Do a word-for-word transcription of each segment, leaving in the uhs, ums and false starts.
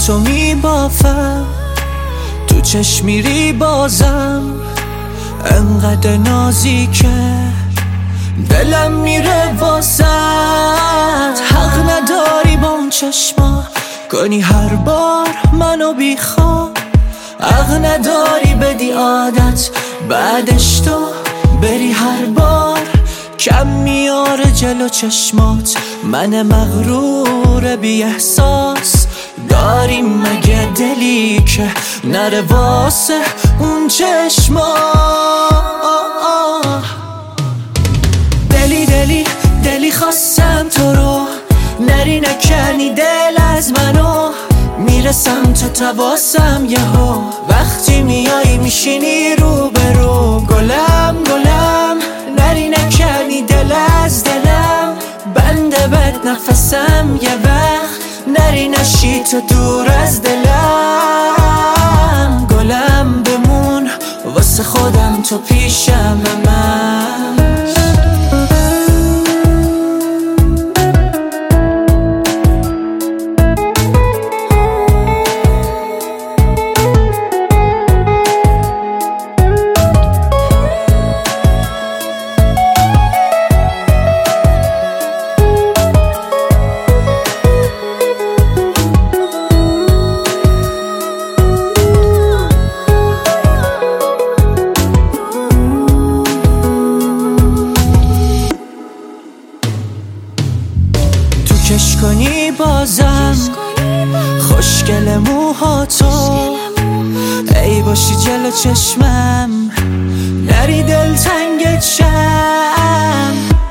تو میبافم، تو چشم میری بازم، انقدر نازیکه دلم میره واسط. حق نداری با اون چشما کنی هر بار منو بیخواب، حق نداری بدی عادت بعدش تو بری هر بار. کم میاره جلو چشمات من مغرور بی احساس، داریم مگه دلی که نره واسه اون چشما؟ دلی دلی دلی خواستم تو رو، نری نکنی دل از منو، میرسم تو تواسم یهو، وقتی میایی میشینی رو به رو. گلم گلم نری نکنی دل از دلم، بنده بد نفسم یه وقت، نری نشی تو دور از دلم. گلم بمون واسه خودم تو پیشم من. کش کنی بازم خوشگل موهاتو، ای باشی جلو چشمم نری دل تنگت شم.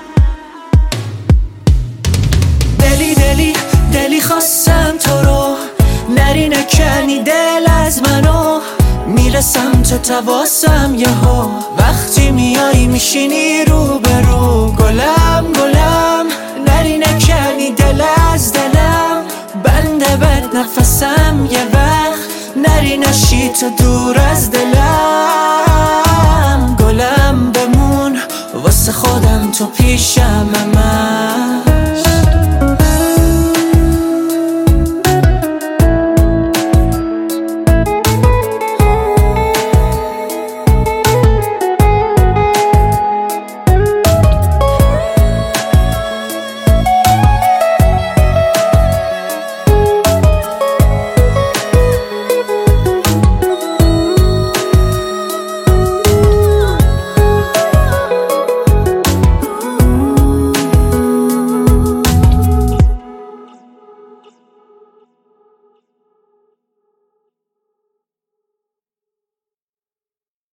دلی دلی دلی خواستم تو رو، نری نکنی دل از منو، میرسم تو تواسم یهو، وقتی میایی میشینی رو به رو. گلم گلم نری نکنی دل از دلم، بنده بد نفسم یه وقت، نری نشی تو دور از دلم.